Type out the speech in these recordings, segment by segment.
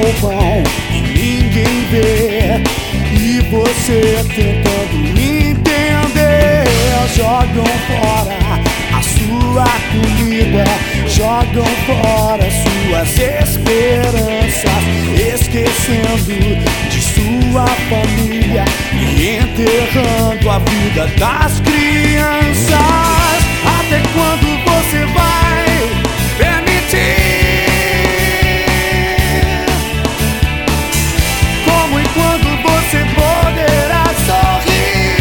seu vão e ninguém vê, e você tentando entender. Jogam fora a sua comida, jogam fora suas esperanças, esquecendo de sua família e enterrando a vida das crianças. Até quando você vai permitir? Como e quando você poderá sorrir?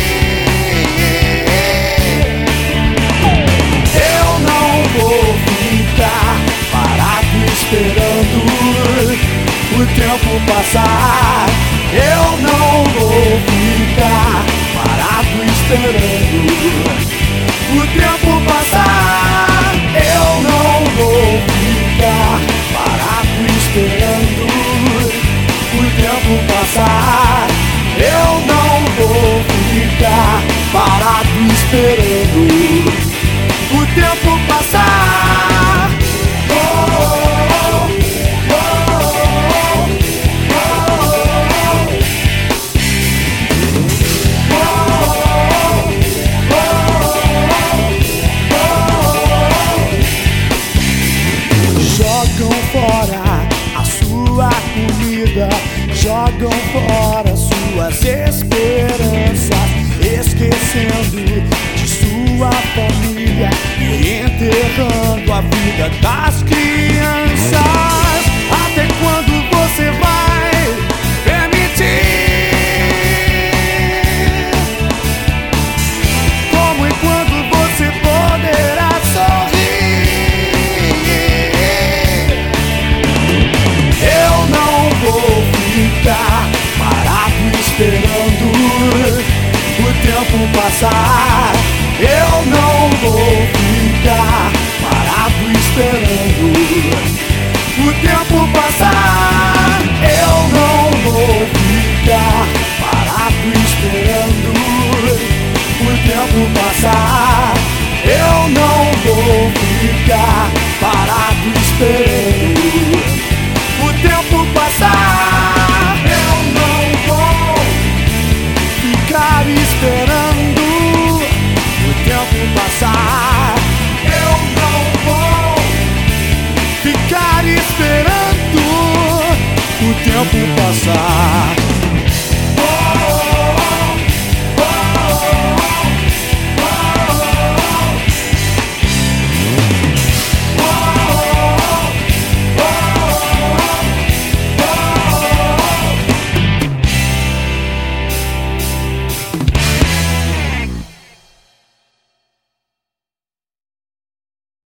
Eu não vou ficar parado esperando o tempo passar. Eu não vou ficar parado esperando o tempo passar. Eu não vou ficar parado esperando o tempo passar. Eu não vou ficar parado esperando o tempo passar. Jogam fora a sua comida, jogam fora suas esperanças, esquecendo de sua família e enterrando a vida das crianças. Até quando você vai permitir? Como e quando você poderá sorrir? Eu não vou ficar parado esperando o tempo passar. Eu não vou ficar parado esperando o tempo passar. Eu não vou ficar parado esperando o tempo passar. Eu não vou ficar parado esperando